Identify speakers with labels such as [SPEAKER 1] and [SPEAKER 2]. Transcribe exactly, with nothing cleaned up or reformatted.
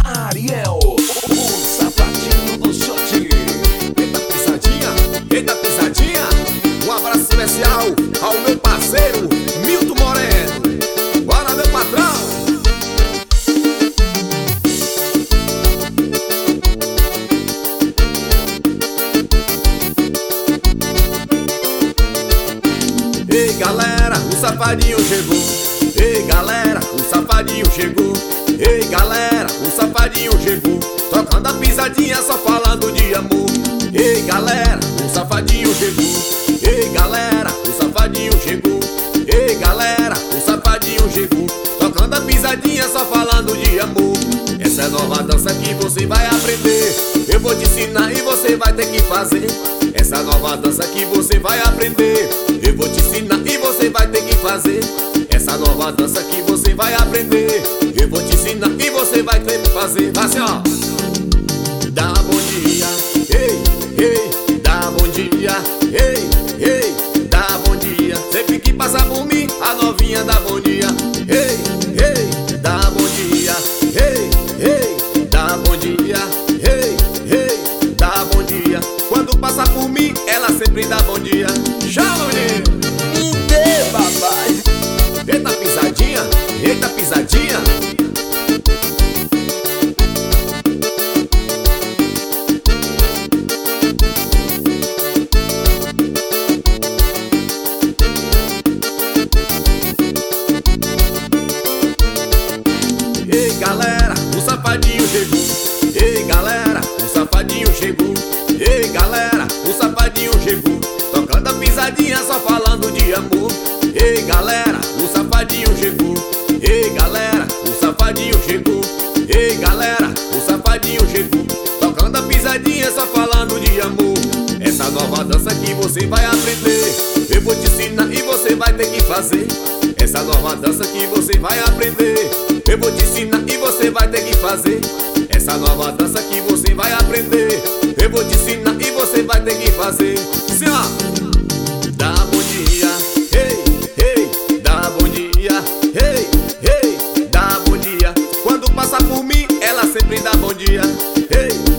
[SPEAKER 1] Ariel, o safadinho do shot.
[SPEAKER 2] Eita pisadinha, eita pisadinha. Um abraço especial ao meu parceiro Milton Moreno. Bora, meu patrão. Ei galera, o safadinho chegou. Ei galera, o safadinho chegou. Ei galera, o safadinho chegou. Tocando a pisadinha, só falando de amor. Ei galera, o safadinho chegou. Ei galera, o safadinho chegou. Ei galera, o safadinho chegou. Tocando a pisadinha, só falando de amor. Essa é nova dança que você vai aprender. Eu vou te ensinar e você vai ter que fazer. Essa nova dança que você vai aprender. Eu vou te ensinar e você vai ter que fazer. Essa nova dança que você vai aprender. Eu vou te ensinar e você vai ter que fazer. Vai assim, ó. Dá bom dia, ei, ei, dá bom dia, ei, ei, dá bom dia. Sempre que passa por mim, a novinha dá bom dia. Ei, ei, dá bom dia, ei, ei, dá bom dia, ei, ei, dá bom dia. Quando passa por mim, ela sempre dá bom dia. Chama, menino!
[SPEAKER 1] Me dê, papai.
[SPEAKER 2] Eita pisadinha, eita pisadinha. Ei galera, o safadinho chegou. Ei galera, o safadinho chegou. Ei galera, o safadinho chegou. Tocando a pisadinha, só falando de amor. Ei galera, o safadinho chegou. Ei galera, o safadinho chegou. Ei galera, o safadinho chegou. Tocando a pisadinha, só falando de amor. Essa nova dança que você vai aprender. Eu vou te ensinar e você vai ter que fazer. Essa nova dança que você vai aprender. Eu vou te ensinar e você vai ter que fazer. Essa nova dança que você vai aprender. Eu vou te ensinar e você vai ter que fazer. Sim, ó. Dá bom dia, ei, ei, dá bom dia, ei, ei, dá bom dia. Quando passa por mim, ela sempre dá bom dia. Ei,